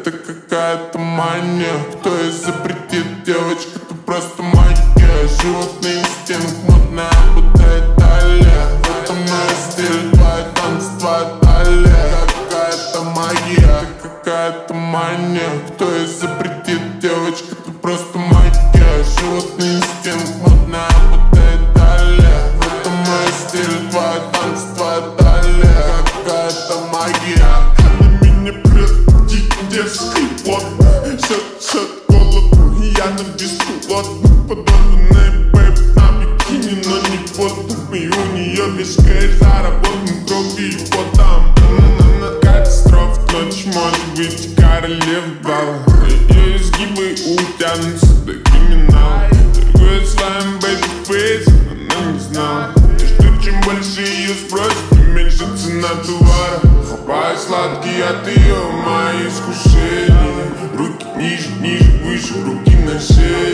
Это какая-то мания. Кто и запретит, девочка, ты просто магия. Животный инстинкт, модная будто Италия. В этом мой стиль, твои танцы, твоя талия. Какая-то магия, это какая-то мания. Кто и запретит, девочка, ты просто магия. Животный инстинкт, модная будто Италия. В этом мой стиль, твои танцы, твоя талия. Какая-то магия. На меня прет дерзкий плод. Шет голову, я на беспилотном. Подобранный бэйб на бикини, но не фото. И у нее лишь кэш, заработан кровью и потом. Катастрофа, ночь может быть королева бала. Ее изгибы утянутся до криминала. Торгует своим бэйби фейсом, она не знала, что чем больше ее спросят, тем меньше цена товара. Хапаю сладкий от ее мои искушения. Руки ниже, ниже, выше, руки на шее.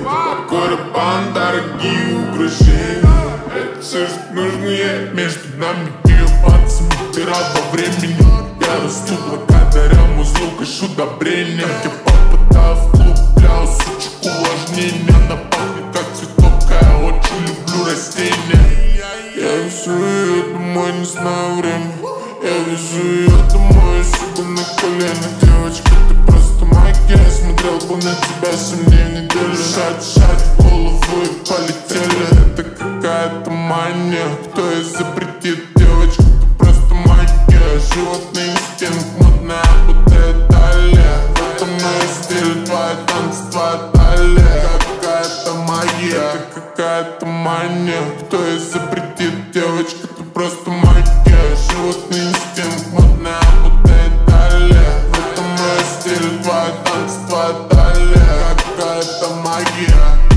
Корабан, дорогие украшения. Это все, что нужно ей. Между нами ее пальцами дыра во времени. Я расту благодаря музлу, кашу удобрения. Я попадаю в клуб для усучек увлажнения. Она пахнет как цветок, я очень люблю растения. Я везу ее домой, не знаю время. Я везу ее домой, у себя на коленях. Девочка, ты просто магия. Я смотрел бы на тебя 7 дней в неделю. Шать, голову и полетели. Это какая-то мания. Кто и запретит, девочка, ты просто магия. Животный инстинкт, модная будто Италия. В этом мой стиль, твои танцы, твоя талия. Какая-то магия, это какая-то мания. Кто и запретит, девочка, ты просто магия. Животный инстинкт, модная будто Италия. В этом мой стиль, твои танцы, твоя талия. Какая-то магия.